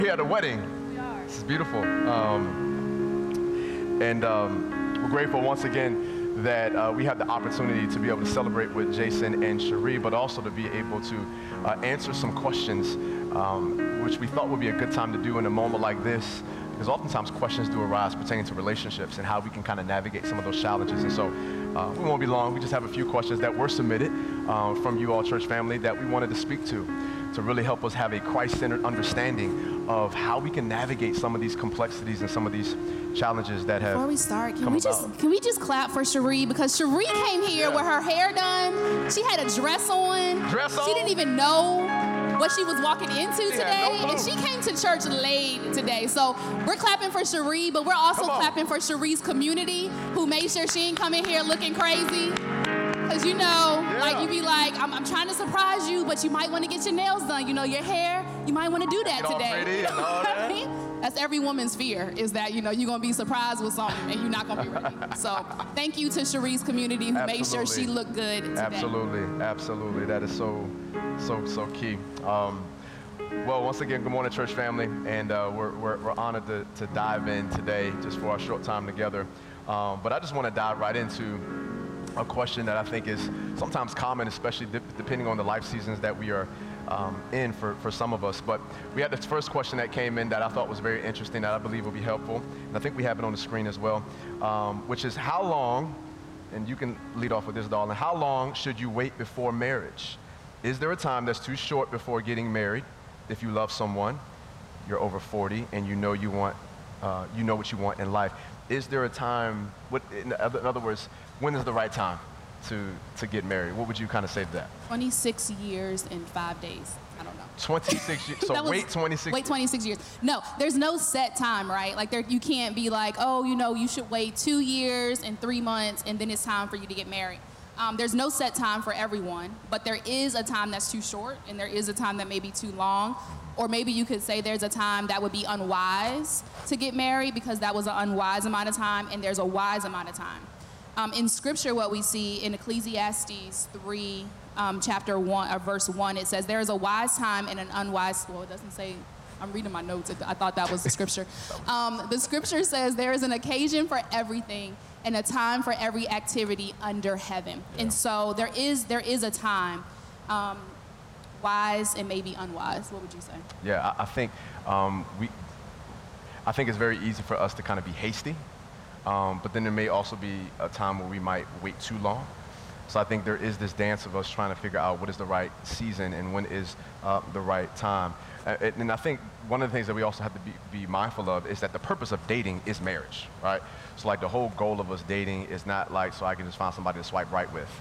Here at a wedding. We are. This is beautiful. We're grateful once again that we have the opportunity to be able to celebrate with Jason and Cherie, but also to be able to answer some questions, which we thought would be a good time to do in a moment like this, because oftentimes questions do arise pertaining to relationships and how we can kind of navigate some of those challenges. And so we won't be long. We just have a few questions that were submitted from you all, church family, that we wanted to speak to really help us have a Christ-centered understanding of how we can navigate some of these complexities and some of these challenges that have Before we start, come can we just clap for Cherie? Because Cherie came here with her hair done. She had a dress on. She didn't even know what she was walking into today. And she came to church late today. So we're clapping for Cherie, but we're also clapping for Cherie's community, who made sure she ain't coming here looking crazy. Because you like you be like, I'm trying to surprise you, but you might want to get your nails done. You know, your hair, you might want to do that today. That's every woman's fear, is that, you're going to be surprised with something and you're not going to be ready. So thank you to Cherie's community who made sure she looked good today. Absolutely. That is so key. Well, once again, good morning, church family. And we're honored to dive in today just for our short time together. But I just want to dive right into a question that I think is sometimes common, especially depending on the life seasons that we are in for some of us. But we had this first question that came in that I thought was very interesting, that I believe will be helpful. And I think we have it on the screen as well, which is how long, and you can lead off with this, darling, how long should you wait before marriage? Is there a time that's too short before getting married if you love someone, you're over 40, and you know what you want in life? Is there a time, in other words, when is the right time to get married? What would you kind of say to that? 26 years and 5 days. I don't know. 26 years. So wait 26. Wait 26 years. No, there's no set time, right? Like you can't be like, you should wait 2 years and 3 months and then it's time for you to get married. There's no set time for everyone, but there is a time that's too short and there is a time that may be too long. Or maybe you could say there's a time that would be unwise to get married because that was an unwise amount of time, and there's a wise amount of time. In Scripture, what we see in Ecclesiastes 3, chapter 1, or verse 1, it says, there is a wise time and an unwise, well, it doesn't say, I'm reading my notes, I thought that was the Scripture. The Scripture says there is an occasion for everything and a time for every activity under heaven. Yeah. And so there is a time, wise and maybe unwise. What would you say? Yeah, I think it's very easy for us to kind of be hasty, but then there may also be a time where we might wait too long. So I think there is this dance of us trying to figure out what is the right season and when is the right time. And I think one of the things that we also have to be mindful of is that the purpose of dating is marriage, right? So like the whole goal of us dating is not like so I can just find somebody to swipe right with.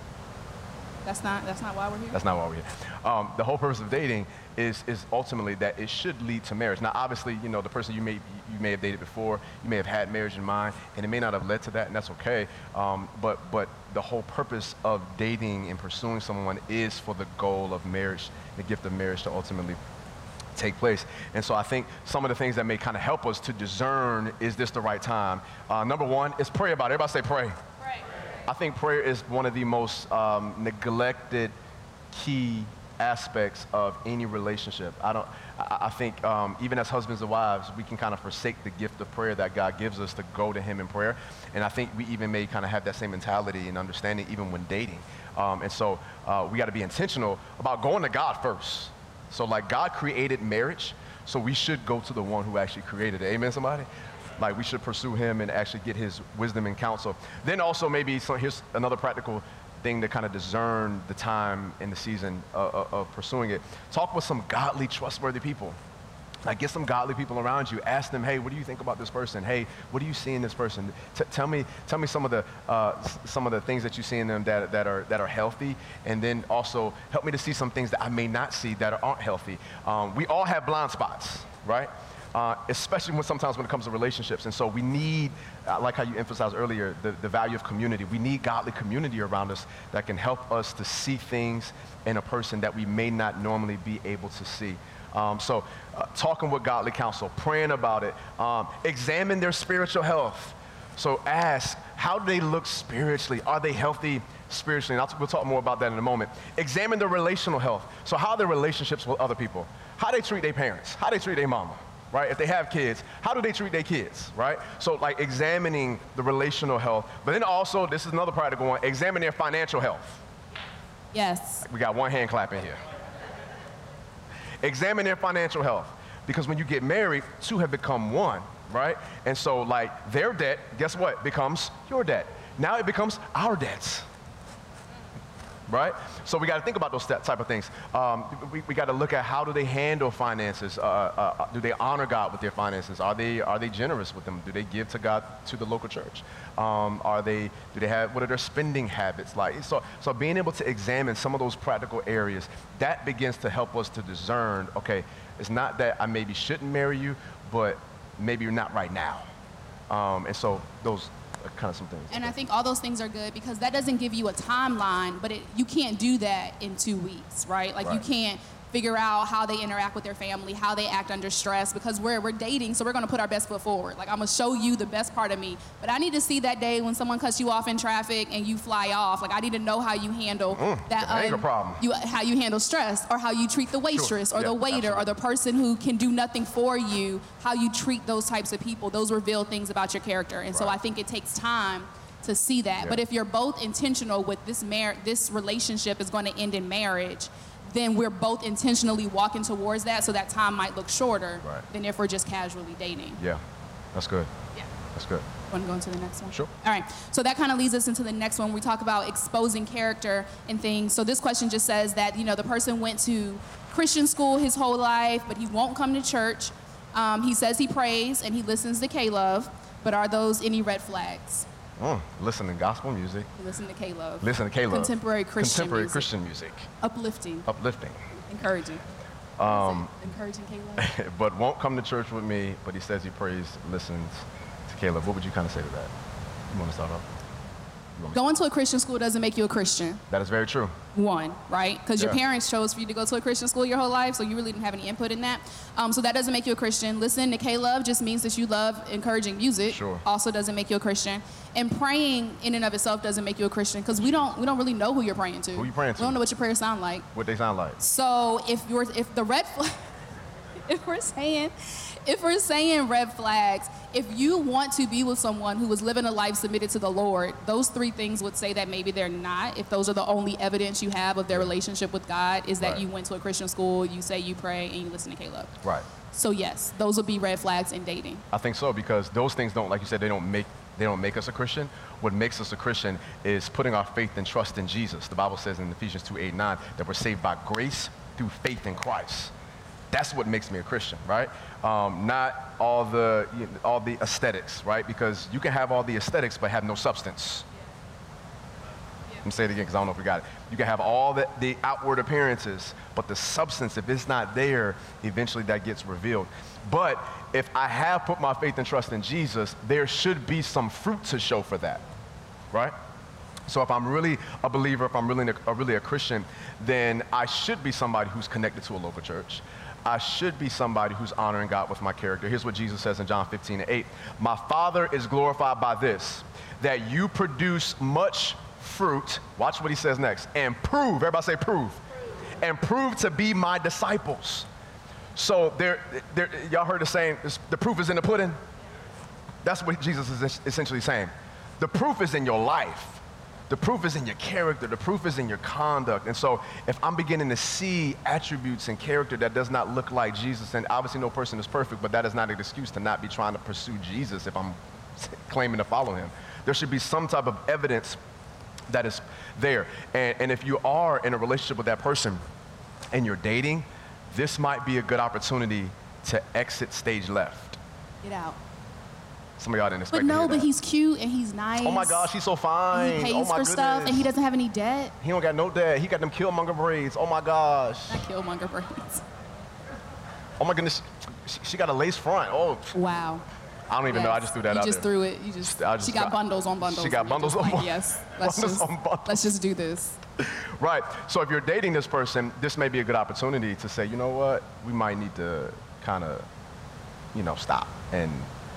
That's not why we're here? That's not why we're here. The whole purpose of dating is ultimately that it should lead to marriage. Now, obviously, the person you may have dated before, you may have had marriage in mind, and it may not have led to that, and that's okay. But the whole purpose of dating and pursuing someone is for the goal of marriage, the gift of marriage to ultimately take place. And so I think some of the things that may kind of help us to discern, is this the right time? Number one is pray about it. Everybody say pray. I think prayer is one of the most neglected key aspects of any relationship. I think even as husbands and wives, we can kind of forsake the gift of prayer that God gives us to go to him in prayer. And I think we even may kind of have that same mentality and understanding even when dating. And so we got to be intentional about going to God first. So like God created marriage, so we should go to the one who actually created it. Amen, somebody? Like we should pursue him and actually get his wisdom and counsel. Then also here's another practical thing to kind of discern the time and the season of pursuing it. Talk with some godly, trustworthy people. Like get some godly people around you. Ask them, hey, what do you think about this person? Hey, what do you see in this person? Tell me some of the things that you see in them that are healthy, and then also help me to see some things that I may not see that aren't healthy. We all have blind spots, right? Especially sometimes when it comes to relationships. And so we need, like how you emphasized earlier, the value of community. We need godly community around us that can help us to see things in a person that we may not normally be able to see. So talking with godly counsel, praying about it, examine their spiritual health. So ask, How do they look spiritually? Are they healthy spiritually? And we'll talk more about that in a moment. Examine their relational health. So how are their relationships with other people? How they treat their parents? How they treat their mama? Right? If they have kids, how do they treat their kids? Right? So like examining the relational health. But then also, this is another part to go on, examine their financial health. Yes. We got one hand clapping here. Examine their financial health. Because when you get married, two have become one, right? And so like their debt, guess what? Becomes your debt. Now it becomes our debts, right? So we got to think about those type of things. We got to look at how do they handle finances? Do they honor God with their finances? Are they generous with them? Do they give to God, to the local church? What are their spending habits like? So being able to examine some of those practical areas, that begins to help us to discern, okay, it's not that I maybe shouldn't marry you, but maybe you're not right now. And so those are kind of some things. And I think all those things are good because that doesn't give you a timeline, but you can't do that in 2 weeks, right? Like you can't figure out how they interact with their family, how they act under stress, because we're dating, so we're gonna put our best foot forward. Like I'm gonna show you the best part of me, but I need to see that day when someone cuts you off in traffic and you fly off. Like I need to know how you handle that anger problem. How you handle stress, or how you treat the waitress or the waiter or the person who can do nothing for you, how you treat those types of people. Those reveal things about your character. And so I think it takes time to see that. But if you're both intentional with this relationship is going to end in marriage, then we're both intentionally walking towards that, so that time might look shorter than if we're just casually dating. Yeah, that's good. Yeah. That's good. Want to go into the next one? Sure. All right, so that kind of leads us into the next one. We talk about exposing character and things. So this question just says that, the person went to Christian school his whole life, but he won't come to church. He says he prays and he listens to K-Love, but are those any red flags? Listen to gospel music. Listen to K-Love. Listen to K-Love. Contemporary Christian music. Uplifting. Encouraging. Encouraging K-Love. But won't come to church with me, but he says he prays, listens to K-Love. What would you kind of say to that? You want to start off? Going to a Christian school doesn't make you a Christian. That is very true. One, right? Because your parents chose for you to go to a Christian school your whole life, so you really didn't have any input in that. So that doesn't make you a Christian. Listening to K-Love just means that you love encouraging music. Sure. Also doesn't make you a Christian. And praying in and of itself doesn't make you a Christian, because we don't really know who you're praying to. Who you praying to? We don't know what your prayers sound like. What they sound like. So if the red flag, if we're saying red flags, if you want to be with someone who is living a life submitted to the Lord, those 3 things would say that maybe they're not. If those are the only evidence you have of their relationship with God, is that you went to a Christian school, you say you pray, and you listen to K-Love. Right. So yes, those would be red flags in dating. I think so, because those things don't, like you said, they don't make us a Christian. What makes us a Christian is putting our faith and trust in Jesus. The Bible says in Ephesians 2:8-9 that we're saved by grace through faith in Christ. That's what makes me a Christian, right? Not all the aesthetics, right? Because you can have all the aesthetics but have no substance. Let me say it again because I don't know if we got it. You can have all the outward appearances, but the substance, if it's not there, eventually that gets revealed. But if I have put my faith and trust in Jesus, there should be some fruit to show for that, right? So if I'm really a believer, if I'm really a Christian, then I should be somebody who's connected to a local church. I should be somebody who's honoring God with my character. Here's what Jesus says in John 15:8. My Father is glorified by this, that you produce much fruit. Watch what he says next. And prove, everybody say prove. And prove to be my disciples. So y'all heard the saying, the proof is in the pudding? That's what Jesus is essentially saying. The proof is in your life. The proof is in your character. The proof is in your conduct. And so if I'm beginning to see attributes and character that does not look like Jesus, and obviously no person is perfect, but that is not an excuse to not be trying to pursue Jesus if I'm claiming to follow him. There should be some type of evidence that is there. And if you are in a relationship with that person and you're dating, this might be a good opportunity to exit stage left. Get out. Some of y'all didn't expect to But hear no, that. but he's cute and he's nice. Oh my gosh, he's so fine. He pays oh my for goodness. stuff and he doesn't have any debt. He don't got no debt. He got them Killmonger braids. Oh my gosh. Not Killmonger braids. Oh my goodness. She got a lace front. Oh. Wow. I don't even know. I just threw that out You just there. threw it. She got bundles on bundles. She got bundles on bundles. Yes. Let's just do this. Right. So if you're dating this person, this may be a good opportunity to say, you know what? We might need to kind of, stop and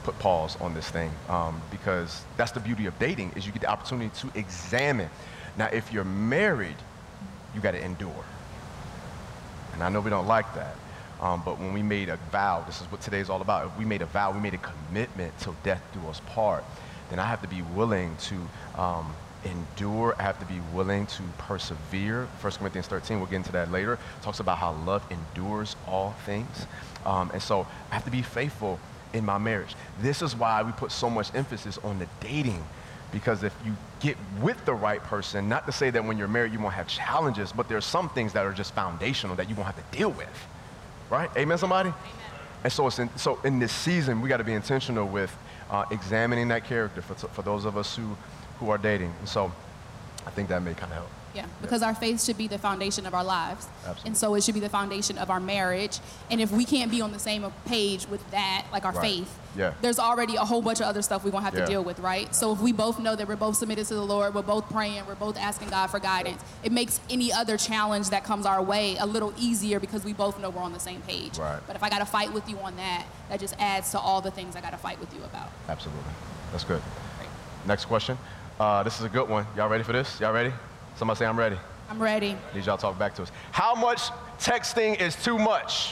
put pause on this thing because that's the beauty of dating is you get the opportunity to examine. Now, if you're married, you got to endure. And I know we don't like that. But when we made a vow, this is what today's all about. If we made a vow, we made a commitment till death do us part, then I have to be willing to endure. I have to be willing to persevere. 1 Corinthians 13, we'll get into that later, talks about how love endures all things. And so I have to be faithful in my marriage. This is why we put so much emphasis on the dating, because if you get with the right person, not to say that when you're married you won't have challenges, but there's some things that are just foundational that you won't have to deal with. Right? Amen, somebody? Amen. And so in this season, we got to be intentional with examining that character for those of us who are dating. And so I think that may kind of help. Yeah, because our faith should be the foundation of our lives. Absolutely. And so it should be the foundation of our marriage. And if we can't be on the same page with that, like our faith, there's already a whole bunch of other stuff we're going to have to deal with, right? So if we both know that we're both submitted to the Lord, we're both praying, we're both asking God for guidance, it makes any other challenge that comes our way a little easier because we both know we're on the same page. Right. But if I got to fight with you on that, that just adds to all the things I got to fight with you about. Absolutely. That's good. Great. Next question. This is a good one. Y'all ready for this? Y'all ready? Somebody say I'm ready. I'm ready. Need y'all to talk back to us. How much texting is too much?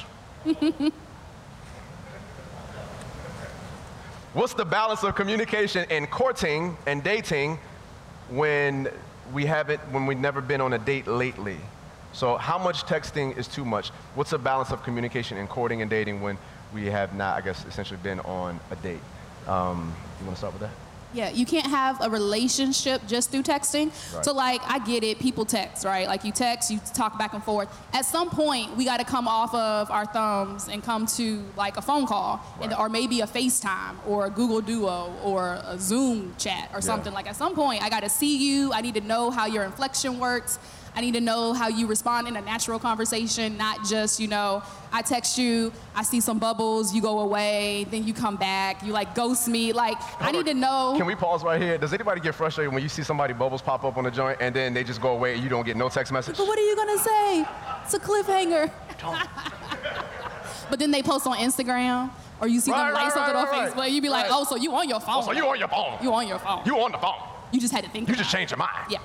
What's the balance of communication in courting and dating when we've never been on a date lately? So how much texting is too much? What's the balance of communication in courting and dating when we have not, I guess, essentially been on a date? You want to start with that? Yeah, you can't have a relationship just through texting. Right. So like, I get it, people text, right? Like you text, you talk back and forth. At some point, we gotta come off of our thumbs and come to like a phone call, or maybe a FaceTime or a Google Duo or a Zoom chat or something. Like at some point, I gotta see you, I need to know how your inflection works. I need to know how you respond in a natural conversation, not just, I text you, I see some bubbles, you go away, then you come back, you like ghost me. Like, I need to know. Can we pause right here? Does anybody get frustrated when you see somebody bubbles pop up on the joint and then they just go away and you don't get no text message? But what are you gonna say? It's a cliffhanger. But then they post on Instagram, or you see them like something on Facebook, you be like, oh, so you on your phone. Oh, so you on your phone. You on your phone. You on the phone. You just had to think. You just changed your mind. Yeah.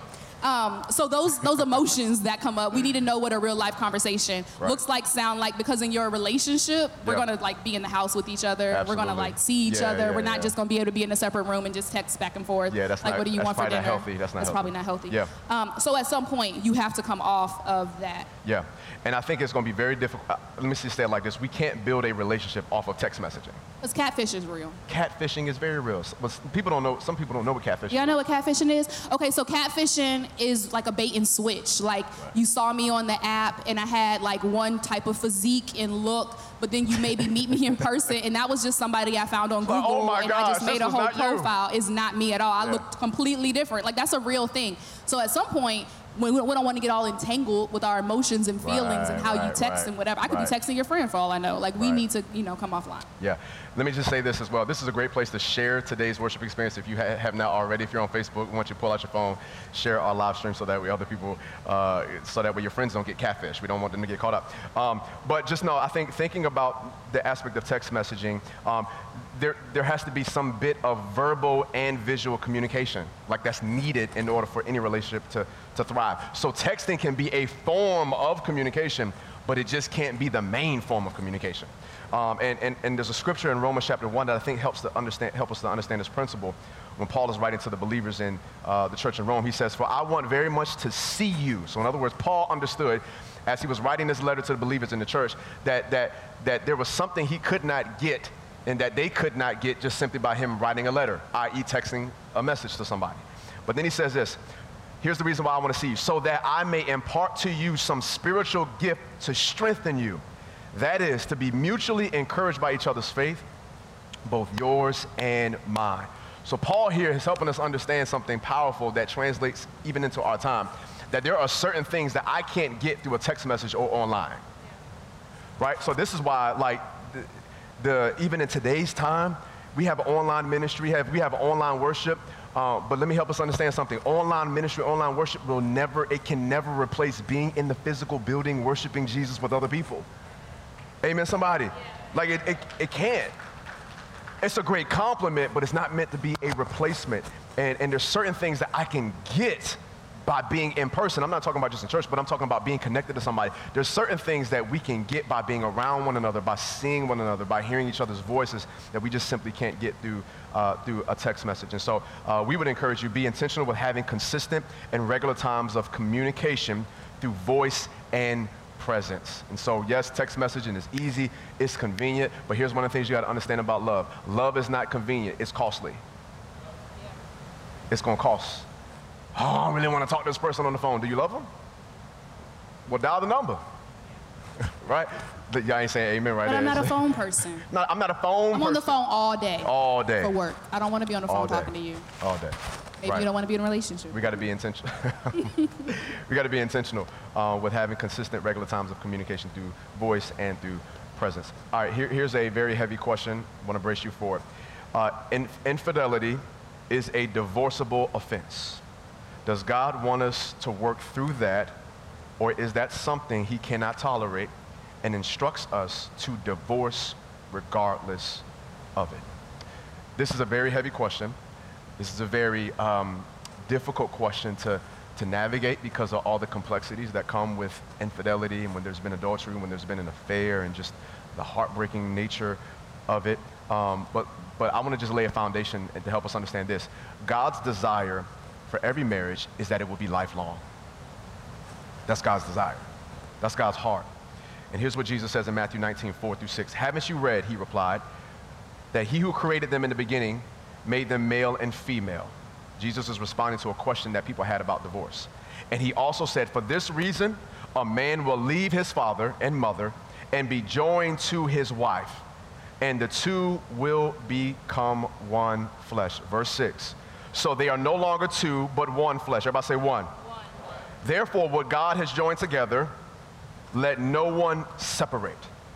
So those emotions that come up, we need to know what a real life conversation looks like, sound like, because in your relationship, we're gonna like be in the house with each other. Absolutely. We're gonna like see each other. We're not just gonna be able to be in a separate room and just text back and forth. Yeah, that's like, not, what do you want for dinner? Not healthy. That's probably not healthy. Yeah. So at some point, you have to come off of that. Yeah. And I think it's going to be very difficult. Let me say it like this. We can't build a relationship off of text messaging. Because catfish is real. Catfishing is very real. But some people don't know what catfishing is. Y'all know what catfishing is? Okay, so catfishing is like a bait and switch. Like, you saw me on the app and I had like one type of physique and look, but then you maybe meet me in person and that was just somebody I found on Google, oh my and gosh, I just made a whole profile. You. It's not me at all. I looked completely different. Like, that's a real thing. So at some point, we don't want to get all entangled with our emotions and feelings and how you text and whatever. I could be texting your friend for all I know. Like, we need to, come offline. Yeah. Let me just say this as well. This is a great place to share today's worship experience. If you have not already, if you're on Facebook, we want you to pull out your phone, share our live stream so that way other people, so that way your friends don't get catfish. We don't want them to get caught up. But just know, I think thinking about the aspect of text messaging, there has to be some bit of verbal and visual communication, like that's needed in order for any relationship to thrive. So texting can be a form of communication, but it just can't be the main form of communication. And there's a scripture in Romans chapter 1 that I think help us to understand this principle. When Paul is writing to the believers in the church in Rome, he says, "For I want very much to see you." So in other words, Paul understood as he was writing this letter to the believers in the church that there was something he could not get and that they could not get just simply by him writing a letter, i.e. texting a message to somebody. But then he says this, here's the reason why I want to see you, so that I may impart to you some spiritual gift to strengthen you. That is, to be mutually encouraged by each other's faith, both yours and mine. So Paul here is helping us understand something powerful that translates even into our time, that there are certain things that I can't get through a text message or online, right? So this is why, like, even in today's time, we have online ministry, we have online worship, but let me help us understand something. Online ministry, online worship can never replace being in the physical building, worshiping Jesus with other people. Amen, somebody? Yeah. Like, it can't. It's a great compliment, but it's not meant to be a replacement. And there's certain things that I can get by being in person. I'm not talking about just in church, but I'm talking about being connected to somebody. There's certain things that we can get by being around one another, by seeing one another, by hearing each other's voices that we just simply can't get through a text message. And so we would encourage you, be intentional with having consistent and regular times of communication through voice and presence. And so yes, text messaging is easy, it's convenient, but here's one of the things you got to understand about love. Love is not convenient, it's costly. It's going to cost. Oh, I really want to talk to this person on the phone. Do you love them? Well, dial the number. Right? Y'all ain't saying amen right But there. I'm not a phone person. No, I'm not a phone person. I'm on the phone all day. All day. For work. I don't want to be on the phone talking to you. All day. Maybe Right. you don't want to be in a relationship. We got to be intentional. We got to be intentional with having consistent, regular times of communication through voice and through presence. All right, here's a very heavy question. I want to brace you for it. Infidelity is a divorceable offense. Does God want us to work through that, or is that something he cannot tolerate and instructs us to divorce regardless of it? This is a very heavy question. This is a very difficult question to navigate because of all the complexities that come with infidelity and when there's been adultery, when there's been an affair, and just the heartbreaking nature of it. But I want to just lay a foundation to help us understand this. God's desire for every marriage is that it will be lifelong. That's God's desire. That's God's heart. And here's what Jesus says in Matthew 19:4-6. Haven't you read, he replied, that he who created them in the beginning made them male and female? Jesus is responding to a question that people had about divorce. And he also said, for this reason, a man will leave his father and mother and be joined to his wife, and the two will become one flesh. Verse 6. So they are no longer two, but one flesh. Everybody say one. One. Therefore, what God has joined together, let no one separate.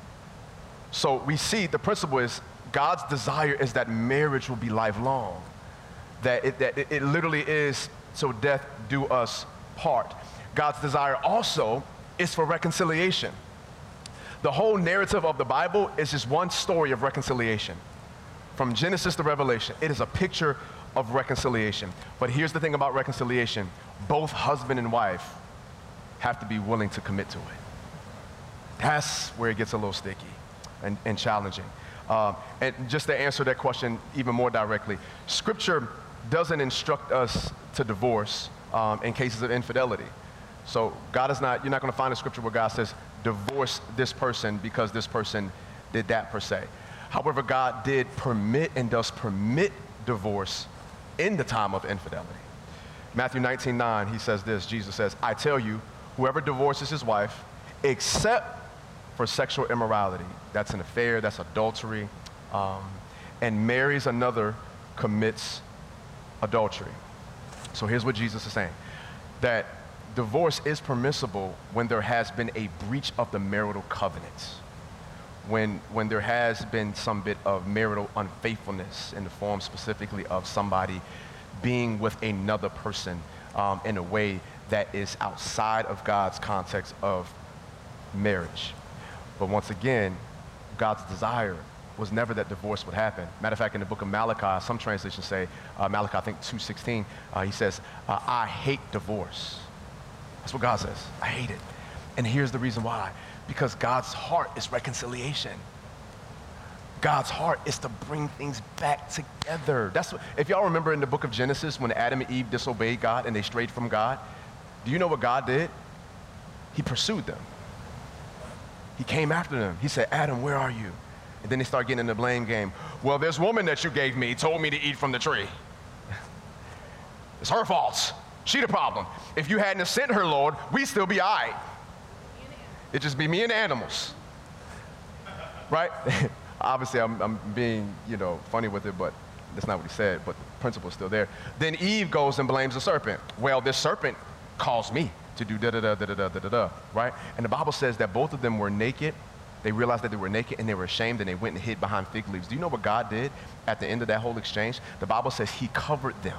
So we see the principle is God's desire is that marriage will be lifelong. That it literally is so death do us part. God's desire also is for reconciliation. The whole narrative of the Bible is just one story of reconciliation. From Genesis to Revelation, it is a picture of reconciliation. But here's the thing about reconciliation. Both husband and wife have to be willing to commit to it. That's where it gets a little sticky and challenging. And just to answer that question even more directly, Scripture doesn't instruct us to divorce in cases of infidelity. So God is not, you're not going to find a scripture where God says, divorce this person because this person did that per se. However, God did permit and does permit divorce in the time of infidelity. Matthew 19:9, he says this, Jesus says, I tell you, whoever divorces his wife, except for sexual immorality, that's an affair, that's adultery, and marries another, commits adultery. So here's what Jesus is saying, that divorce is permissible when there has been a breach of the marital covenant, when there has been some bit of marital unfaithfulness in the form specifically of somebody being with another person in a way that is outside of God's context of marriage. But once again, God's desire was never that divorce would happen. Matter of fact, in the book of Malachi, some translations say, Malachi, I think 2:16, he says, I hate divorce. That's what God says. I hate it. And here's the reason why. Because God's heart is reconciliation. God's heart is to bring things back together. That's what, if y'all remember in the book of Genesis, when Adam and Eve disobeyed God and they strayed from God, do you know what God did? He pursued them. He came after them. He said, Adam, where are you? And then they start getting in the blame game. Well, this woman that you gave me told me to eat from the tree. It's her fault. She the problem. If you hadn't sent her, Lord, we'd still be all right. It'd just be me and animals. Right? Obviously, I'm being, funny with it, but that's not what he said, but the principle's still there. Then Eve goes and blames the serpent. Well, this serpent caused me to do da-da-da, right? And the Bible says that both of them were naked. They realized that they were naked and they were ashamed and they went and hid behind fig leaves. Do you know what God did at the end of that whole exchange? The Bible says he covered them.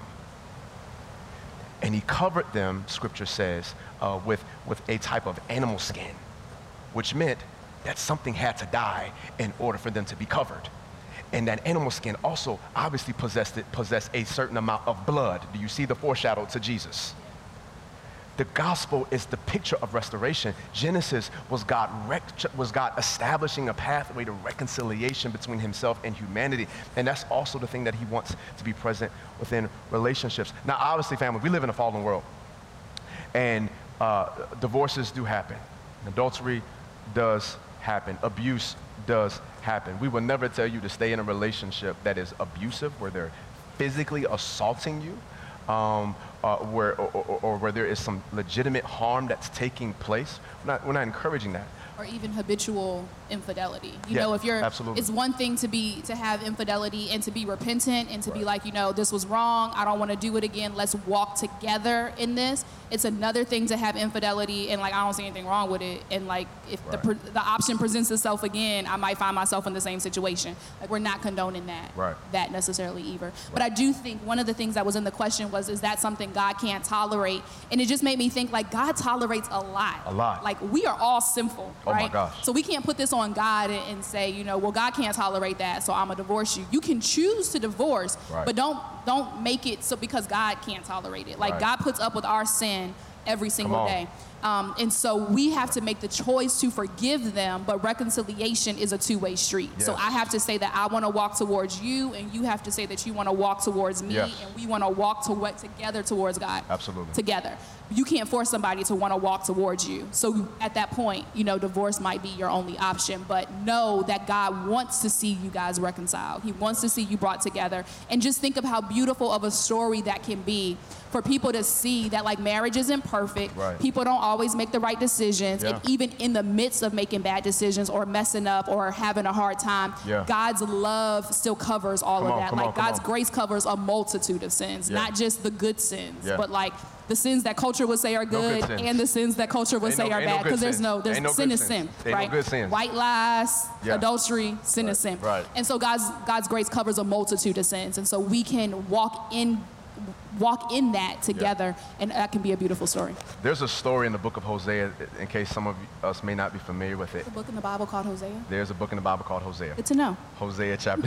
And he covered them, scripture says, with a type of animal skin, which meant that something had to die in order for them to be covered. And that animal skin also obviously possessed a certain amount of blood. Do you see the foreshadow to Jesus? The gospel is the picture of restoration. Genesis was God establishing a pathway to reconciliation between himself and humanity. And that's also the thing that he wants to be present within relationships. Now, obviously, family, we live in a fallen world. And divorces do happen. Adultery does happen. Abuse does happen. We will never tell you to stay in a relationship that is abusive, where they're physically assaulting you, where there is some legitimate harm that's taking place. We're not encouraging that. Or even habitual infidelity. You Yeah, know, if you're, absolutely. it's one thing to have infidelity and to be repentant and to be like, you know, this was wrong, I don't want to do it again, let's walk together in this. It's another thing to have infidelity and like, I don't see anything wrong with it. And like, if the option presents itself again, I might find myself in the same situation. Like, we're not condoning that necessarily either. But I do think one of the things that was in the question was, is that something God can't tolerate? And it just made me think, like, God tolerates a lot. A lot. Like, we are all sinful, right? Oh my gosh. So we can't put this on God and say, you know, well, God can't tolerate that, so I'm gonna divorce you. You can choose to divorce, but don't make it so because God can't tolerate it. Like, God puts up with our sin every single day. And so we have to make the choice to forgive them, but reconciliation is a two-way street. Yes. So I have to say that I want to walk towards you, and you have to say that you want to walk towards me, and we want to walk together towards God. Absolutely. Together. You can't force somebody to want to walk towards you. So at that point, you know, divorce might be your only option, but know that God wants to see you guys reconciled. He wants to see you brought together. And just think of how beautiful of a story that can be for people to see that, like, marriage isn't perfect. Right. People don't always make the right decisions. And even in the midst of making bad decisions or messing up or having a hard time, God's love still covers all of that. Like, God's grace covers a multitude of sins, not just the good sins, but like the sins that culture would say are good and the sins that culture would say are bad. Because there's sin is sin, right? White lies, adultery, sin is sin. Right. And so God's grace covers a multitude of sins. And so we can walk in that together, and that can be a beautiful story. There's a story in the book of Hosea, in case some of us may not be familiar with it. There's a book in the Bible called Hosea? There's a book in the Bible called Hosea. Good to know. Hosea chapter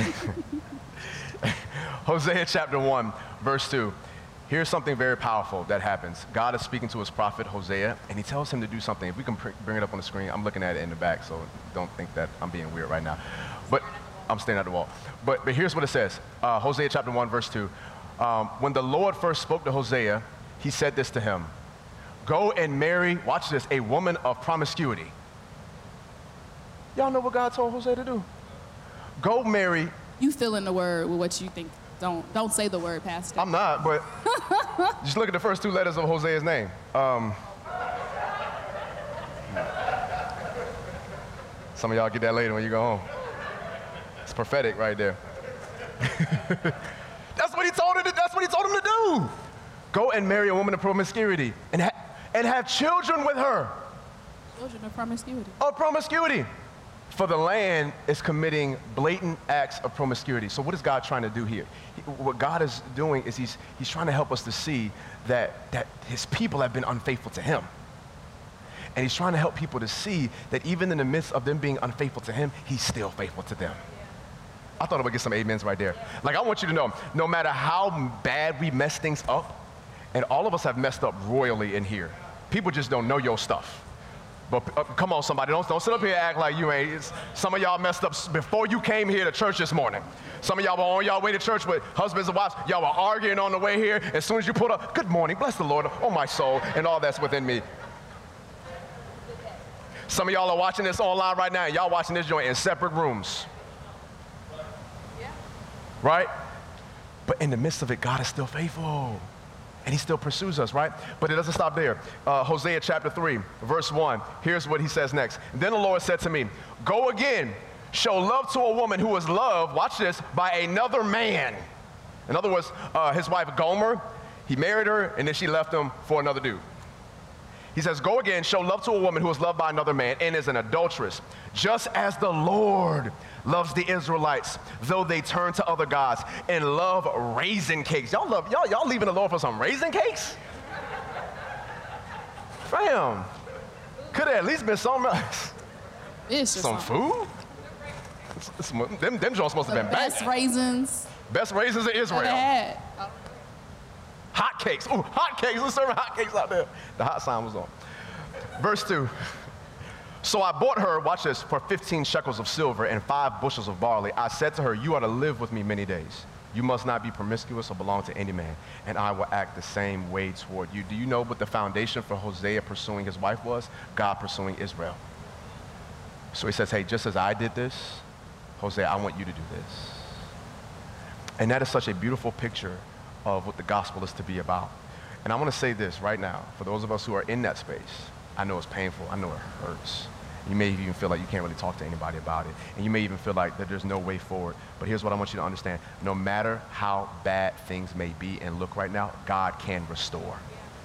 1, verse 2. Here's something very powerful that happens. God is speaking to his prophet Hosea, and he tells him to do something. If we can bring it up on the screen, I'm looking at it in the back, so don't think that I'm being weird right now. But I'm staying at the wall. But here's what it says. Hosea chapter 1, verse 2. When the Lord first spoke to Hosea, he said this to him: go and marry, watch this, a woman of promiscuity. Y'all know what God told Hosea to do? Go marry. You fill in the word with what you think. Don't say the word, Pastor. I'm not, but just look at the first two letters of Hosea's name. Some of y'all get that later when you go home. It's prophetic right there. That's what he told him to do. Go and marry a woman of promiscuity and have children with her. Children of promiscuity. Of promiscuity. For the land is committing blatant acts of promiscuity. So what is God trying to do here? What God is doing is he's trying to help us to see that his people have been unfaithful to him. And he's trying to help people to see that even in the midst of them being unfaithful to him, he's still faithful to them. I thought I would get some amens right there. Like, I want you to know, no matter how bad we mess things up, and all of us have messed up royally in here, people just don't know your stuff. But come on, somebody, don't sit up here and act like you ain't. Some of y'all messed up before you came here to church this morning. Some of y'all were on y'all way to church with husbands and wives. Y'all were arguing on the way here. As soon as you pulled up, good morning, bless the Lord, oh my soul, and all that's within me. Some of y'all are watching this online right now, and y'all watching this joint in separate rooms. Right? But in the midst of it, God is still faithful. And he still pursues us, right? But it doesn't stop there. Hosea chapter 3, verse 1. Here's what he says next. Then the Lord said to me, go again, show love to a woman who was loved, watch this, by another man. In other words, his wife Gomer, he married her, and then she left him for another dude. He says, go again, show love to a woman who was loved by another man and is an adulteress, just as the Lord loves the Israelites, though they turn to other gods and love raisin cakes. Y'all leaving the Lord for some raisin cakes? Fam, could have at least been something else. It's just some food? them joints must have been Best banging. raisins Best raisins in Israel. I've had. Hot cakes. Ooh, hot cakes. Let's serve hot cakes out there. The hot sign was on. Verse 2. So I bought her, watch this, for 15 shekels of silver and 5 bushels of barley. I said to her, you are to live with me many days. You must not be promiscuous or belong to any man, and I will act the same way toward you. Do you know what the foundation for Hosea pursuing his wife was? God pursuing Israel. So he says, hey, just as I did this, Hosea, I want you to do this. And that is such a beautiful picture of what the gospel is to be about. And I want to say this right now, for those of us who are in that space, I know it's painful, I know it hurts. You may even feel like you can't really talk to anybody about it. And you may even feel like that there's no way forward. But here's what I want you to understand. No matter how bad things may be and look right now, God can restore.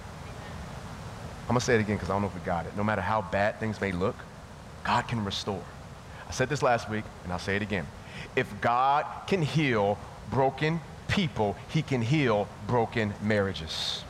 I'm going to say it again because I don't know if we got it. No matter how bad things may look, God can restore. I said this last week, and I'll say it again. If God can heal broken people, he can heal broken marriages.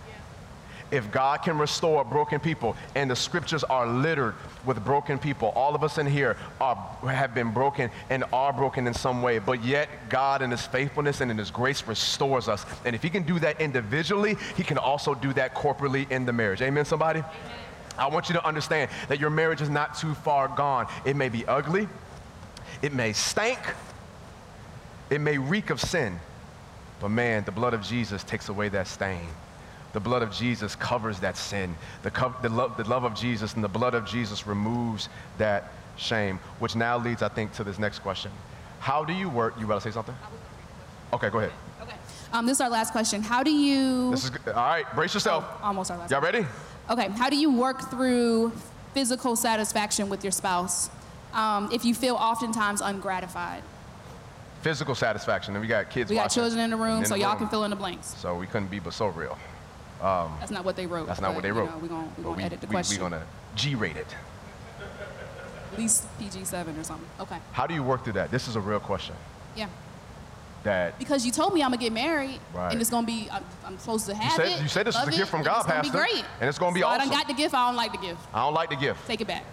If God can restore broken people, and the scriptures are littered with broken people, all of us in here have been broken and are broken in some way, but yet God in his faithfulness and in his grace restores us. And if he can do that individually, he can also do that corporately in the marriage. Amen, somebody? Amen. I want you to understand that your marriage is not too far gone. It may be ugly, it may stink, it may reek of sin, but man, the blood of Jesus takes away that stain. The blood of Jesus covers that sin. The love of Jesus and the blood of Jesus removes that shame, which now leads, I think, to this next question. How do you work? You about to say something? Okay, go ahead. Okay. This is our last question. How do you... This is good. All right, brace yourself. Almost our last Y'all question. ready? Okay. How do you work through physical satisfaction with your spouse if you feel oftentimes ungratified? Physical satisfaction. And we got kids We got watching children in the room, so y'all room. can fill in the blanks. So we couldn't be but so real. That's not what they wrote. That's not what they wrote. We're going to edit the question. We're going to G-rate it. At least PG-7 or something. Okay. How do you work through that? This is a real question. Yeah. That Because you told me I'm going to get married, Right. and it's going to be, I'm supposed to have it. you said this love is a gift it, from and God, it's gonna Pastor. be great. And it's going to be So awesome. I done got the gift. I don't like the gift. I don't like the gift. Take it back.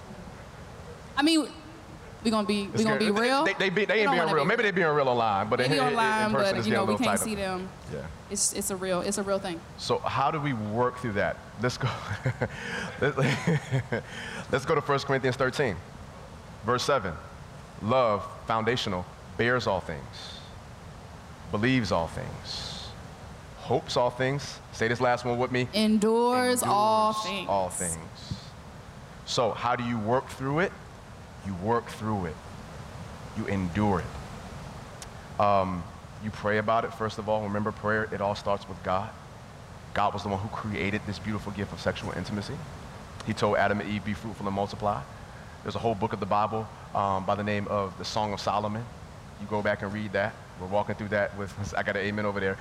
I mean, we're going to be real. They ain't being don't wanna real. be Maybe they're being real online, but Maybe in online, person but it's you getting know a we little can't tighter. see them. Yeah. It's a real thing. So how do we work through that? Let's go. Let's go to 1 Corinthians 13, verse 7. Love, foundational, bears all things, believes all things, hopes all things. Say this last one with me. Endures all things. All things. So how do you work through it? You work through it. You endure it. You pray about it, first of all. Remember, prayer, it all starts with God. God was the one who created this beautiful gift of sexual intimacy. He told Adam and Eve, be fruitful and multiply. There's a whole book of the Bible by the name of the Song of Solomon. You go back and read that. We're walking through that with, I got an amen over there.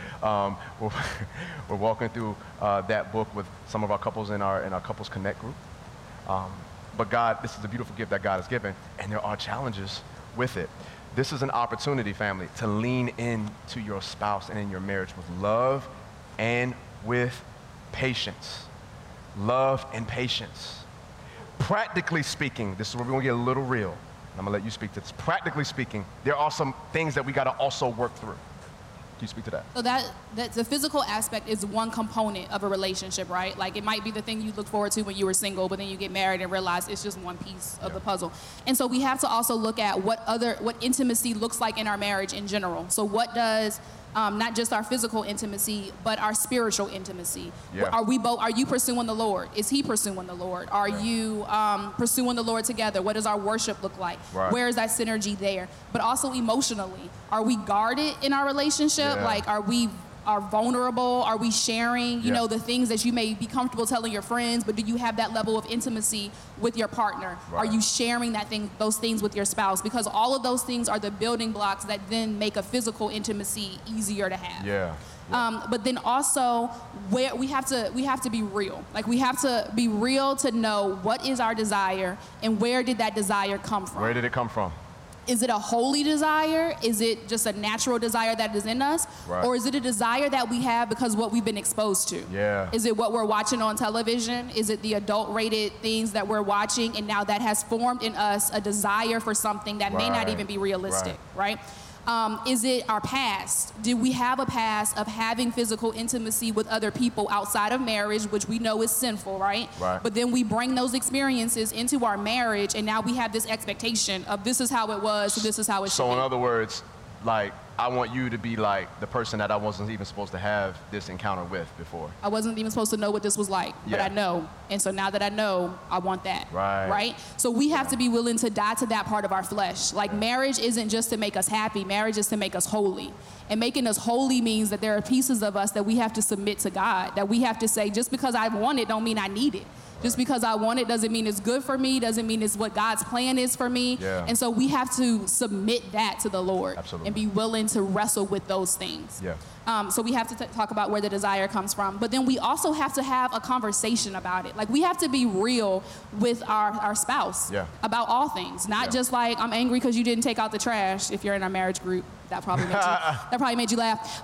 We're walking through that book with some of our couples in our Couples Connect group. But God, this is a beautiful gift that God has given, and there are challenges with it. This is an opportunity, family, to lean into your spouse and in your marriage with love and with patience. Love and patience. Practically speaking, this is where we're going to get a little real. I'm going to let you speak to this. Practically speaking, there are some things that we got to also work through. Can you speak to that? So that the physical aspect is one component of a relationship, right? Like it might be the thing you look forward to when you were single, but then you get married and realize it's just one piece of the puzzle. And so we have to also look at what intimacy looks like in our marriage in general. So what does not just our physical intimacy, but our spiritual intimacy? Yeah. Are you pursuing the Lord? Is he pursuing the Lord? Are you pursuing the Lord together? What does our worship look like? Right. Where is that synergy there? But also emotionally, are we guarded in our relationship? Yeah. Like, are vulnerable? Are we sharing, you Yeah. know, the things that you may be comfortable telling your friends, but do you have that level of intimacy with your partner? Right. Are you sharing those things with your spouse? Because all of those things are the building blocks that then make a physical intimacy easier to have. Yeah. But then also, where we have to be real. Like we have to be real to know what is our desire and where did that desire come from. Where did it come from? Is it a holy desire? Is it just a natural desire that is in us? Right. Or is it a desire that we have because what we've been exposed to? Yeah. Is it what we're watching on television? Is it the adult-rated things that we're watching, and now that has formed in us a desire for something that may not Right. even be realistic, right? Is it our past? Did we have a past of having physical intimacy with other people outside of marriage, which we know is sinful, right? Right. But then we bring those experiences into our marriage, and now we have this expectation of this is how it was, so this is how it should So be. in other words, like, I want you to be like the person that I wasn't even supposed to have this encounter with before. I wasn't even supposed to know what this was like, but Yeah. I know. And so now that I know, I want that. Right. Right? So we have to be willing to die to that part of our flesh. Like, marriage isn't just to make us happy, marriage is to make us holy. And making us holy means that there are pieces of us that we have to submit to God, that we have to say, just because I want it don't mean I need it. Just because I want it doesn't mean it's good for me, doesn't mean it's what God's plan is for me. Yeah. And so we have to submit that to the Lord. Absolutely. And be willing to wrestle with those things. Yeah. So we have to talk about where the desire comes from. But then we also have to have a conversation about it. Like, we have to be real with our spouse Yeah. about all things. Not Yeah. just like, I'm angry because you didn't take out the trash if you're in our marriage group. That probably made you laugh.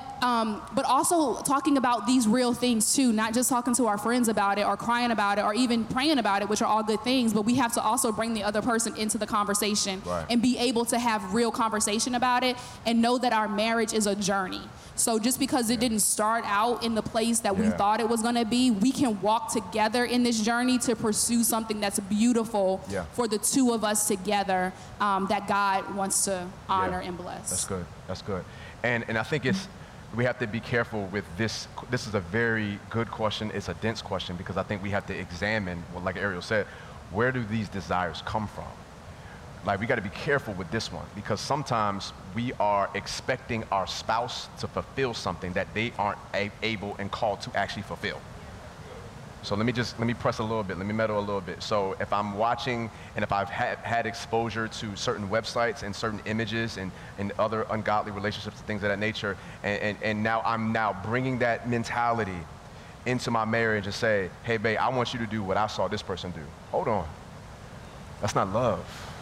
But also talking about these real things too, not just talking to our friends about it or crying about it or even praying about it, which are all good things, but we have to also bring the other person into the conversation. Right. And be able to have real conversation about it and know that our marriage is a journey. So just because it didn't start out in the place that we Yeah. thought it was gonna be, we can walk together in this journey to pursue something that's beautiful Yeah. for the two of us together, that God wants to honor and bless. That's good. That's good. And I think we have to be careful with this. This is a very good question. It's a dense question because I think we have to examine, well, like Ariel said, where do these desires come from? Like, we got to be careful with this one because sometimes we are expecting our spouse to fulfill something that they aren't able and called to actually fulfill. So let me press a little bit, let me meddle a little bit. So if I'm watching and if I've had exposure to certain websites and certain images and other ungodly relationships and things of that nature, and now I'm bringing that mentality into my marriage and say, hey babe, I want you to do what I saw this person do. Hold on, that's not love.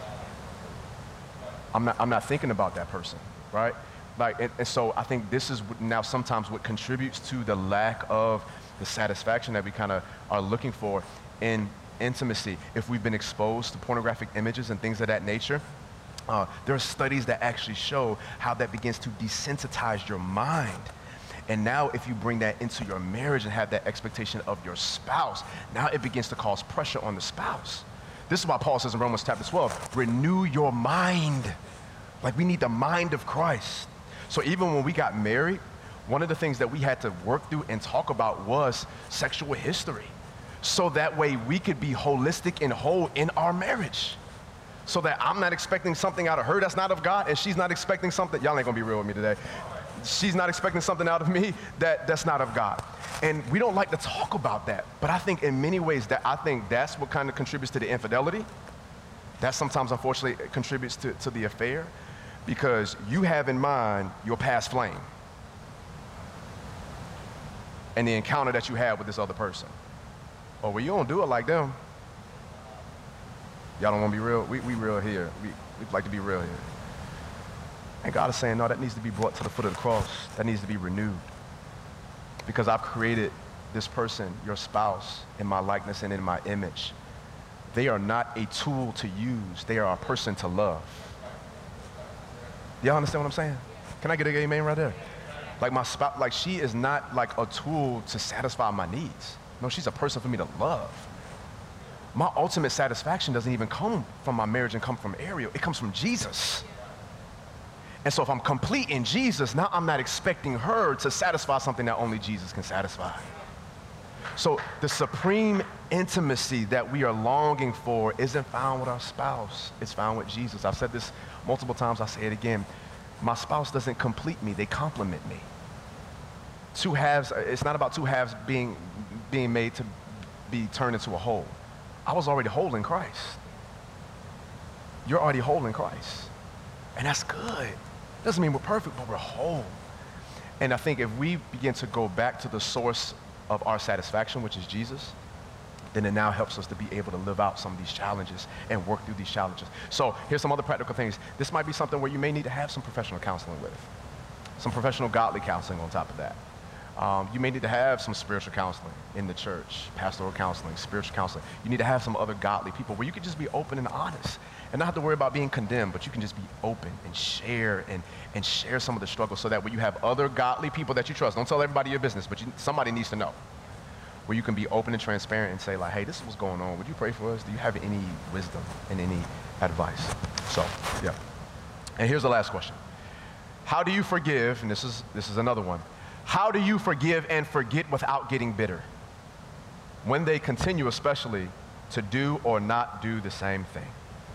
I'm not thinking about that person, right? Like, and so I think this is now sometimes what contributes to the lack of the satisfaction that we kind of are looking for in intimacy. If we've been exposed to pornographic images and things of that nature, there are studies that actually show how that begins to desensitize your mind. And now if you bring that into your marriage and have that expectation of your spouse, now it begins to cause pressure on the spouse. This is why Paul says in Romans chapter 12, renew your mind. Like, we need the mind of Christ. So even when we got married, one of the things that we had to work through and talk about was sexual history. So that way we could be holistic and whole in our marriage. So that I'm not expecting something out of her that's not of God, and she's not expecting something, y'all ain't gonna be real with me today. She's not expecting something out of me that's not of God. And we don't like to talk about that. But I think in many ways that's what kind of contributes to the infidelity. That sometimes, unfortunately, contributes to the affair, because you have in mind your past flame and the encounter that you had with this other person. Oh, well, you don't do it like them. Y'all don't want to be real? We real here. We like to be real here. And God is saying, no, that needs to be brought to the foot of the cross. That needs to be renewed. Because I've created this person, your spouse, in my likeness and in my image. They are not a tool to use. They are a person to love. Y'all understand what I'm saying? Can I get an amen right there? Like, my spouse, like, she is not like a tool to satisfy my needs. No, she's a person for me to love. My ultimate satisfaction doesn't even come from my marriage and come from Ariel. It comes from Jesus. And so if I'm complete in Jesus, now I'm not expecting her to satisfy something that only Jesus can satisfy. So the supreme intimacy that we are longing for isn't found with our spouse. It's found with Jesus. I've said this multiple times. I'll say it again. My spouse doesn't complete me. They complement me. Two halves, it's not about two halves being made to be turned into a whole. I was already whole in Christ. You're already whole in Christ. And that's good. Doesn't mean we're perfect, but we're whole. And I think if we begin to go back to the source of our satisfaction, which is Jesus, then it now helps us to be able to live out some of these challenges and work through these challenges. So here's some other practical things. This might be something where you may need to have some professional counseling with, some professional godly counseling on top of that. You may need to have some spiritual counseling in the church, pastoral counseling, spiritual counseling. You need to have some other godly people where you can just be open and honest and not have to worry about being condemned, but you can just be open and share some of the struggles, so that when you have other godly people that you trust, don't tell everybody your business, but somebody needs to know, where you can be open and transparent and say like, hey, this is what's going on. Would you pray for us? Do you have any wisdom and any advice? So, yeah. And here's the last question. How do you forgive? And this is another one. How do you forgive and forget without getting bitter? When they continue, especially, to do or not do the same thing.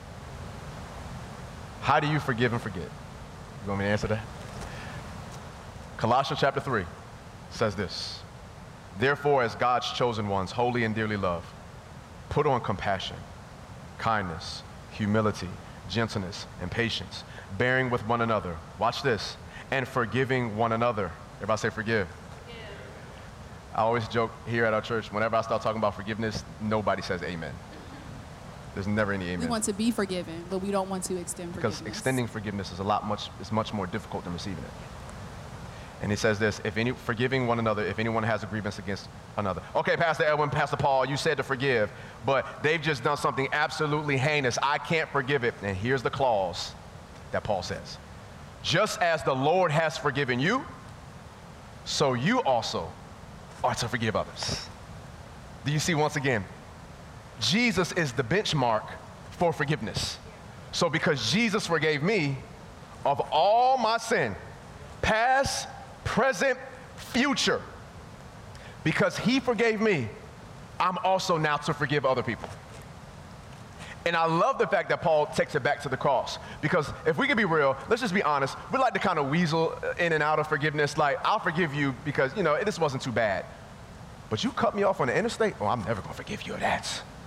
How do you forgive and forget? You want me to answer that? Colossians chapter 3 says this. Therefore, as God's chosen ones, holy and dearly loved, put on compassion, kindness, humility, gentleness, and patience, bearing with one another. Watch this. And forgiving one another. Everybody say forgive. I always joke here at our church, whenever I start talking about forgiveness, nobody says amen. There's never any amen. We want to be forgiven, but we don't want to extend forgiveness. Because extending forgiveness is much more difficult than receiving it. And he says this, forgiving one another, if anyone has a grievance against another. Okay, Pastor Edwin, Pastor Paul, you said to forgive, but they've just done something absolutely heinous. I can't forgive it. And here's the clause that Paul says. Just as the Lord has forgiven you, so you also are to forgive others. Do you see once again? Jesus is the benchmark for forgiveness. So because Jesus forgave me of all my sin, past, present, future, because he forgave me, I'm also now to forgive other people. And I love the fact that Paul takes it back to the cross, because if we can be real, let's just be honest, we like to kind of weasel in and out of forgiveness. Like, I'll forgive you because, this wasn't too bad. But you cut me off on the interstate, I'm never going to forgive you of that.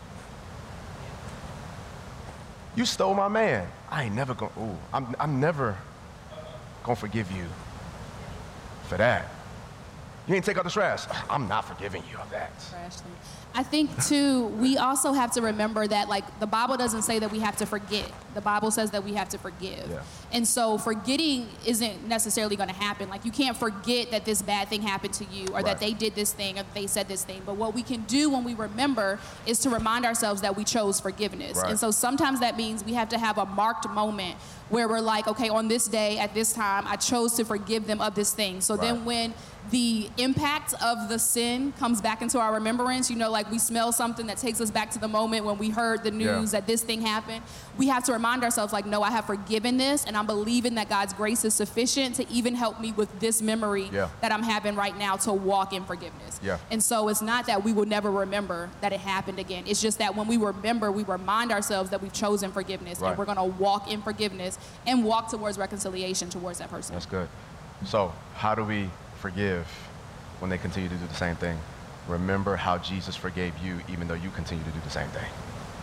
You stole my man. I ain't never going to, I'm never going to forgive you for that. You ain't take out the trash. I'm not forgiving you of that. I think, too, we also have to remember that, the Bible doesn't say that we have to forget. The Bible says that we have to forgive. Yeah. And so forgetting isn't necessarily going to happen. You can't forget that this bad thing happened to you, or that they did this thing, or they said this thing. But what we can do when we remember is to remind ourselves that we chose forgiveness. Right. And so sometimes that means we have to have a marked moment where we're like, okay, on this day, at this time, I chose to forgive them of this thing. So then when the impact of the sin comes back into our remembrance, we smell something that takes us back to the moment when we heard the news that this thing happened. We have to remind ourselves, no, I have forgiven this, and I'm believing that God's grace is sufficient to even help me with this memory that I'm having right now to walk in forgiveness. Yeah. And so it's not that we will never remember that it happened again. It's just that when we remember, we remind ourselves that we've chosen forgiveness, and we're going to walk in forgiveness and walk towards reconciliation towards that person. That's good. So how do we forgive when they continue to do the same thing? Remember how Jesus forgave you even though you continue to do the same thing.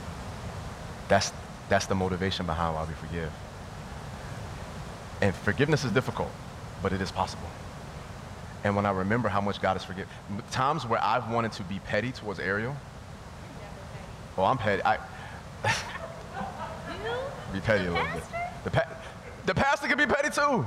That's the motivation behind why we forgive. And forgiveness is difficult, but it is possible. And when I remember how much God has forgiven, times where I've wanted to be petty towards Ariel. Well, I'm petty. Be petty a little bit. The pastor can be petty too.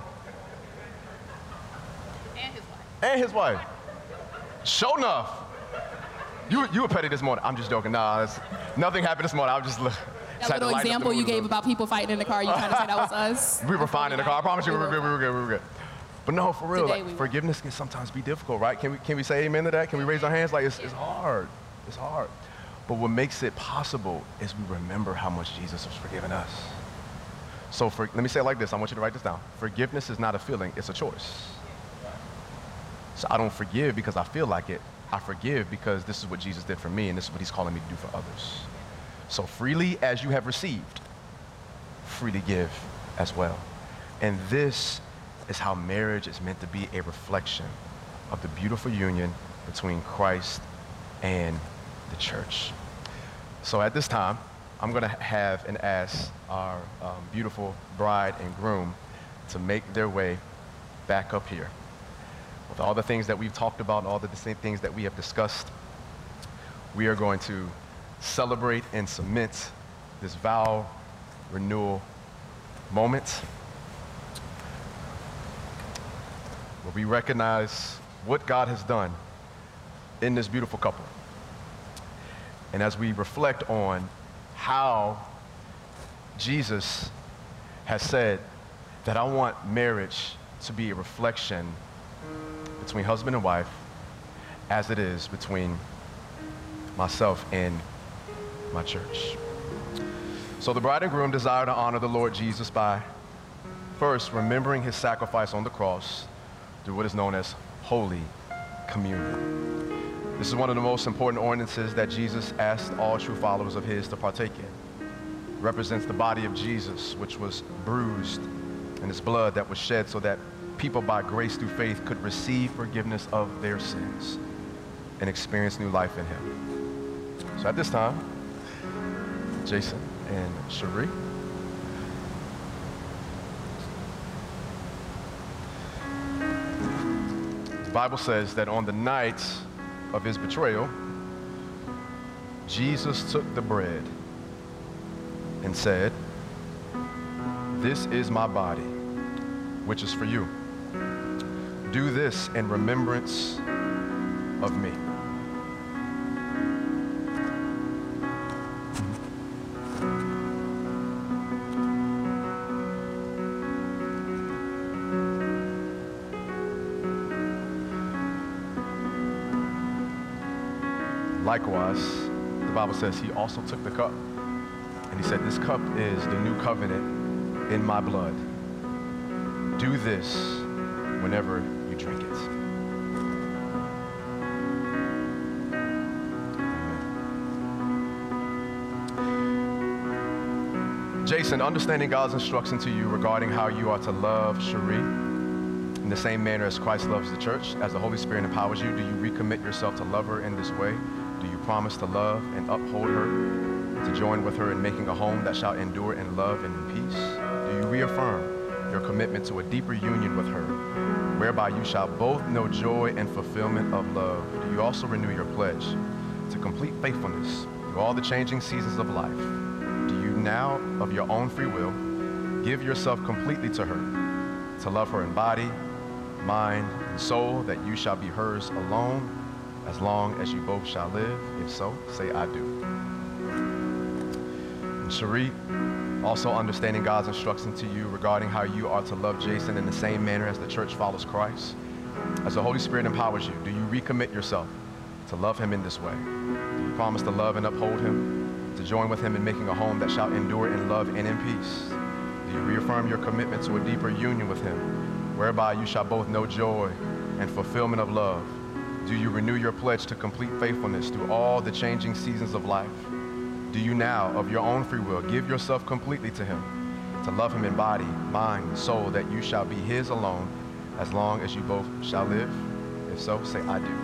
And his wife. Sure enough. You were petty this morning. I'm just joking. Nah, nothing happened this morning. I was just that little example you gave about people fighting in the car, you trying to say that was us? We were fine in the car. I promise you we were good. But no, for real, forgiveness can sometimes be difficult, right? Can we say amen to that? Can we raise our hands? It's hard. It's hard. But what makes it possible is we remember how much Jesus has forgiven us. So let me say it like this. I want you to write this down. Forgiveness is not a feeling, it's a choice. So I don't forgive because I feel like it. I forgive because this is what Jesus did for me, and this is what he's calling me to do for others. So freely as you have received, freely give as well. And this is how marriage is meant to be a reflection of the beautiful union between Christ and the church. So at this time, I'm going to have and ask our beautiful bride and groom to make their way back up here. With all the things that we've talked about, all the same things that we have discussed, we are going to celebrate and cement this vow renewal moment where we recognize what God has done in this beautiful couple. And as we reflect on how Jesus has said that I want marriage to be a reflection between husband and wife as it is between myself and my church. So the bride and groom desire to honor the Lord Jesus by first remembering his sacrifice on the cross through what is known as Holy Communion. This is one of the most important ordinances that Jesus asked all true followers of his to partake in. It represents the body of Jesus, which was bruised, and his blood that was shed so that people by grace through faith could receive forgiveness of their sins and experience new life in him. So at this time, Jason and Cherie. The Bible says that on the night of his betrayal, Jesus took the bread and said, "This is my body, which is for you. Do this in remembrance of me." Likewise, the Bible says he also took the cup, and he said, "This cup is the new covenant in my blood. Do this whenever you drink it." Amen. Jason, understanding God's instruction to you regarding how you are to love Cherie in the same manner as Christ loves the church, as the Holy Spirit empowers you, do you recommit yourself to love her in this way? Do you promise to love and uphold her, to join with her in making a home that shall endure in love and in peace? Do you reaffirm your commitment to a deeper union with her, whereby you shall both know joy and fulfillment of love? Do you also renew your pledge to complete faithfulness through all the changing seasons of life? Do you now, of your own free will, give yourself completely to her, to love her in body, mind, and soul, that you shall be hers alone, as long as you both shall live? If so, say, "I do." And Cherie, also understanding God's instruction to you regarding how you are to love Jason in the same manner as the church follows Christ, as the Holy Spirit empowers you, do you recommit yourself to love him in this way? Do you promise to love and uphold him, to join with him in making a home that shall endure in love and in peace? Do you reaffirm your commitment to a deeper union with him, whereby you shall both know joy and fulfillment of love? Do you renew your pledge to complete faithfulness through all the changing seasons of life? Do you now, of your own free will, give yourself completely to him, to love him in body, mind, and soul, that you shall be his alone, as long as you both shall live? If so, say, "I do."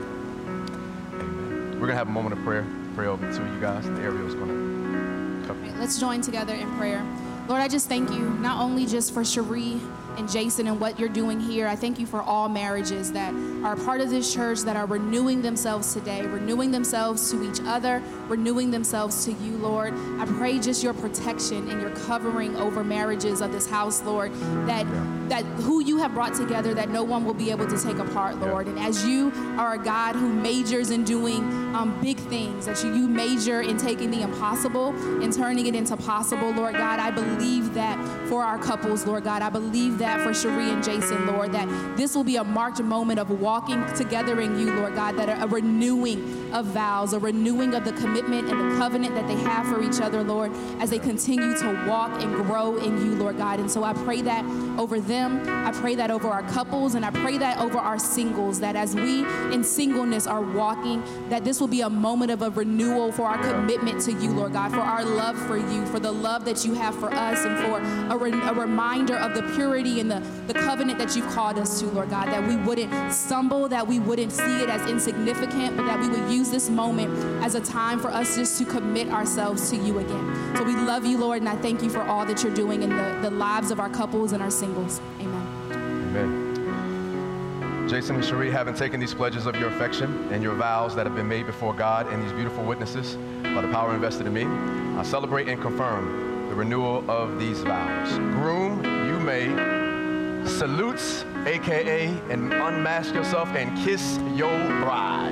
Amen. We're going to have a moment of prayer. Pray over to you guys. The Ariel's going to cover. Let's join together in prayer. Lord, I just thank you, not only just for Cherie and Jason and what you're doing here. I thank you for all marriages that are a part of this church, that are renewing themselves today, renewing themselves to each other, renewing themselves to you, Lord. I pray just your protection and your covering over marriages of this house, Lord, that who you have brought together, that no one will be able to take apart, Lord. And as you are a God who majors in doing big things, that you major in taking the impossible and turning it into possible, Lord God, I believe that for our couples, Lord God. I believe that for Cherie and Jason, Lord, that this will be a marked moment of walking together in you, Lord God, that a renewing of vows, a renewing of the commitment and the covenant that they have for each other, Lord, as they continue to walk and grow in you, Lord God. And so I pray that over them, I pray that over our couples, and I pray that over our singles, that as we in singleness are walking, that this will be a moment of a renewal for our commitment to you, Lord God, for our love for you, for the love that you have for us, and for a reminder of the purity and the covenant that you've called us to, Lord God, that we wouldn't stumble, that we wouldn't see it as insignificant, but that we would use this moment as a time for us just to commit ourselves to you again. So we love you, Lord, and I thank you for all that you're doing in the lives of our couples and our singles. Amen. Amen. Jason and Cherie, having taken these pledges of your affection and your vows that have been made before God and these beautiful witnesses by the power invested in me, I celebrate and confirm the renewal of these vows. Groom, you may salute, AKA, and unmask yourself and kiss your bride.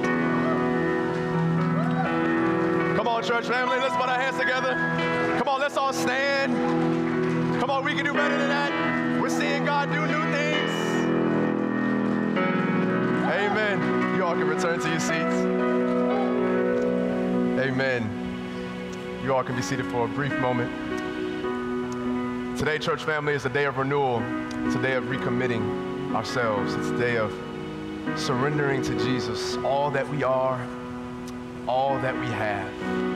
Come on, church family, let's put our hands together. Come on, let's all stand. Come on, we can do better than that. We're seeing God do new things. Amen. You all can return to your seats. Amen. You all can be seated for a brief moment. Today, church family, is a day of renewal. It's a day of recommitting ourselves. It's a day of surrendering to Jesus all that we are, all that we have.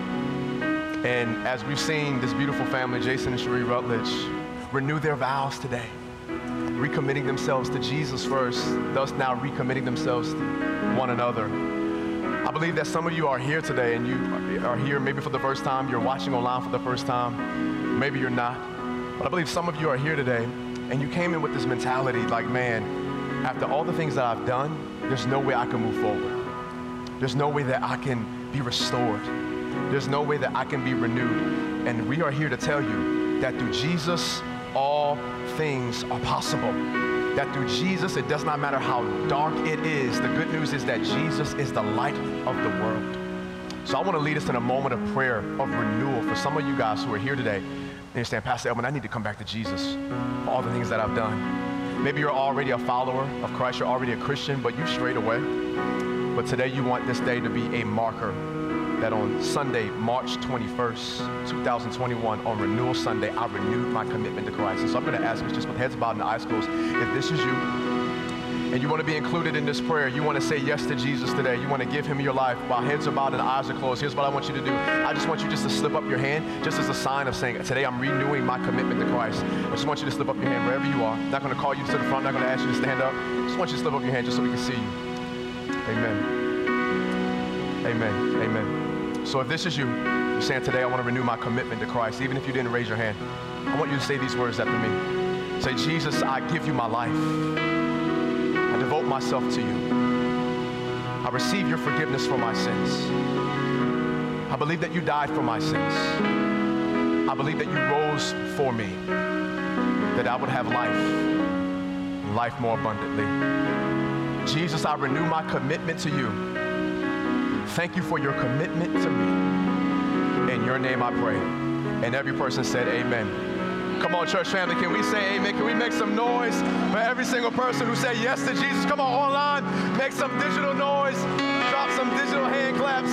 And as we've seen this beautiful family, Jason and Cherie Rutledge, renew their vows today, recommitting themselves to Jesus first, thus now recommitting themselves to one another. I believe that some of you are here today and you are here maybe for the first time, you're watching online for the first time, maybe you're not, but I believe some of you are here today and you came in with this mentality like, man, after all the things that I've done, there's no way I can move forward. There's no way that I can be restored. There's no way that I can be renewed. And we are here to tell you that through Jesus, all things are possible. That through Jesus, it does not matter how dark it is. The good news is that Jesus is the light of the world. So I want to lead us in a moment of prayer, of renewal for some of you guys who are here today. And you're saying, Pastor Elman, I need to come back to Jesus for all the things that I've done. Maybe you're already a follower of Christ, you're already a Christian, but you strayed away. But today you want this day to be a marker that on Sunday, March 21st, 2021, on Renewal Sunday, I renewed my commitment to Christ. And so I'm going to ask you, just with heads bowed and eyes closed, if this is you, and you want to be included in this prayer, you want to say yes to Jesus today, you want to give him your life while heads are bowed and eyes are closed, here's what I want you to do. I just want you just to slip up your hand, just as a sign of saying, today I'm renewing my commitment to Christ. I just want you to slip up your hand wherever you are. I'm not going to call you to the front, I'm not going to ask you to stand up. I just want you to slip up your hand just so we can see you. Amen. Amen. Amen. So if this is you, you're saying today I want to renew my commitment to Christ, even if you didn't raise your hand, I want you to say these words after me. Say, Jesus, I give you my life. I devote myself to you. I receive your forgiveness for my sins. I believe that you died for my sins. I believe that you rose for me, that I would have life, life more abundantly. Jesus, I renew my commitment to you. Thank you for your commitment to me. In your name I pray. And every person said amen. Come on, church family, can we say amen? Can we make some noise for every single person who said yes to Jesus? Come on, online, make some digital noise. Drop some digital hand claps.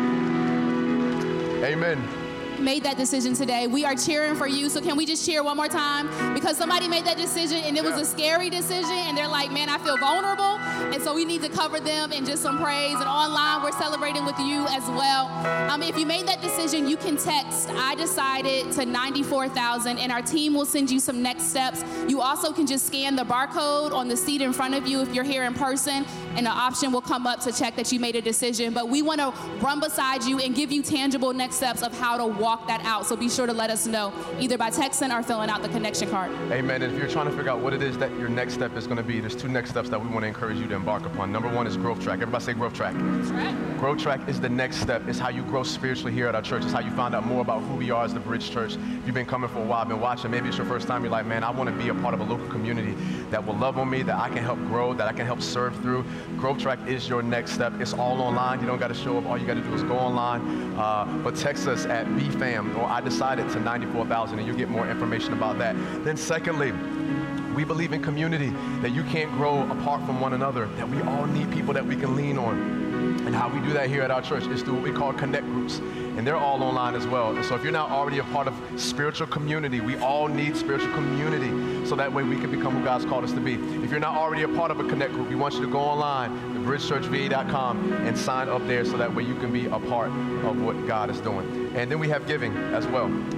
Amen. Made that decision today. We are cheering for you. So can we just cheer one more time? Because somebody made that decision and it was a scary decision and they're like, man, I feel vulnerable. And so we need to cover them in just some praise. And online, we're celebrating with you as well. If you made that decision, you can text I decided to 94,000 and our team will send you some next steps. You also can just scan the barcode on the seat in front of you if you're here in person, and an option will come up to check that you made a decision. But we want to run beside you and give you tangible next steps of how to walk that out. So be sure to let us know either by texting or filling out the connection card. Amen. And if you're trying to figure out what it is that your next step is going to be, there's two next steps that we want to encourage you to embark upon. Number one is Growth Track. Everybody say Growth Track. Growth Track is the next step. It's how you grow spiritually here at our church. It's how you find out more about who we are as the Bridge Church. If you've been coming for a while, been watching, maybe it's your first time, you're like, man, I want to be a part of a local community that will love on me, that I can help grow, that I can help serve through. Growth Track is your next step. It's all online. You don't got to show up. All you got to do is go online. But text us at BFAM or I decided to 94,000 and you'll get more information about that. Then secondly, we believe in community, that you can't grow apart from one another, that we all need people that we can lean on. And how we do that here at our church is through what we call connect groups. And they're all online as well. And so if you're not already a part of spiritual community, we all need spiritual community so that way we can become who God's called us to be. If you're not already a part of a connect group, we want you to go online, thebridgechurchva.com, and sign up there so that way you can be a part of what God is doing. And then we have giving as well.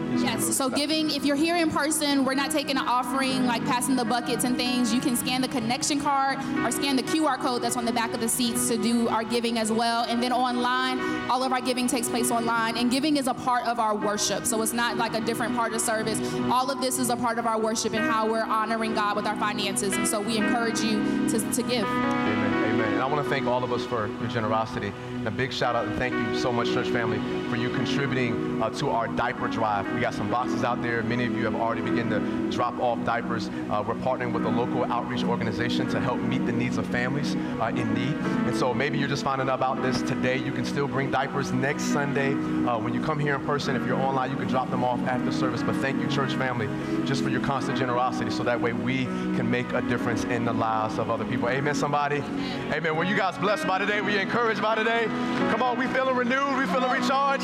Yes, so giving, if you're here in person, we're not taking an offering, like passing the buckets and things. You can scan the connection card or scan the QR code that's on the back of the seats to do our giving as well. And then online, all of our giving takes place online. And giving is a part of our worship. So it's not like a different part of service. All of this is a part of our worship and how we're honoring God with our finances. And so we encourage you to give. Amen. Amen. And I want to thank all of us for your generosity. And a big shout out and thank you so much, church family, for you contributing to our diaper drive. We got some boxes out there. Many of you have already begun to drop off diapers. We're partnering with a local outreach organization to help meet the needs of families in need. And so maybe you're just finding out about this today. You can still bring diapers next Sunday. When you come here in person, if you're online, you can drop them off after service. But thank you, church family, just for your constant generosity, so that way we can make a difference in the lives of other people. Amen, somebody? Amen. Were you guys blessed by today? Were you encouraged by today? Come on, we feeling renewed. We feeling recharged.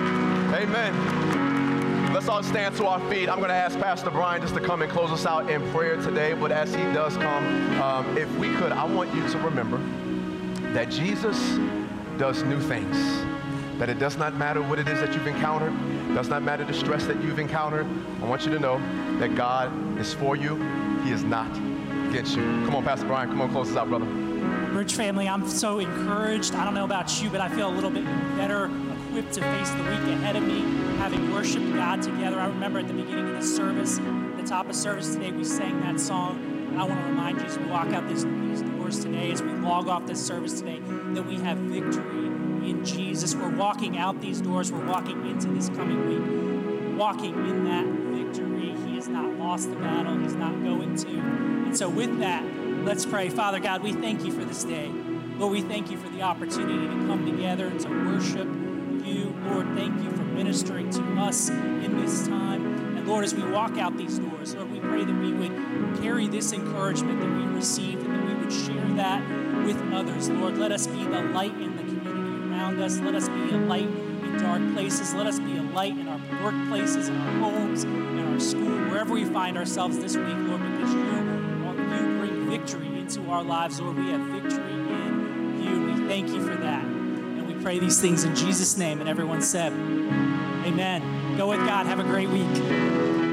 Amen. Let's all stand to our feet. I'm going to ask Pastor Brian just to come and close us out in prayer today. But as he does come, if we could, I want you to remember that Jesus does new things. That it does not matter what it is that you've encountered. It does not matter the stress that you've encountered. I want you to know that God is for you. He is not against you. Come on, Pastor Brian. Come on, close us out, brother. Bridge family, I'm so encouraged. I don't know about you, but I feel a little bit better equipped to face the week ahead of me, having worshiped God together. I remember at the beginning of this service, at the top of service today, we sang that song. And I want to remind you as we walk out these doors today, as we log off this service today, that we have victory in Jesus. We're walking out these doors. We're walking into this coming week, walking in that victory. He has not lost the battle. He's not going to. And so with that, let's pray. Father God, we thank you for this day. Lord, we thank you for the opportunity to come together and to worship you. Lord, thank you for ministering to us in this time. And Lord, as we walk out these doors, Lord, we pray that we would carry this encouragement that we received and that we would share that with others. Lord, let us be the light in the community around us. Let us be a light in dark places. Let us be a light in our workplaces, in our homes, in our school, wherever we find ourselves this week, Lord, because you bring victory into our lives. Lord, we have victory in you. We thank you for that. And we pray these things in Jesus' name. And everyone said, amen. Go with God. Have a great week.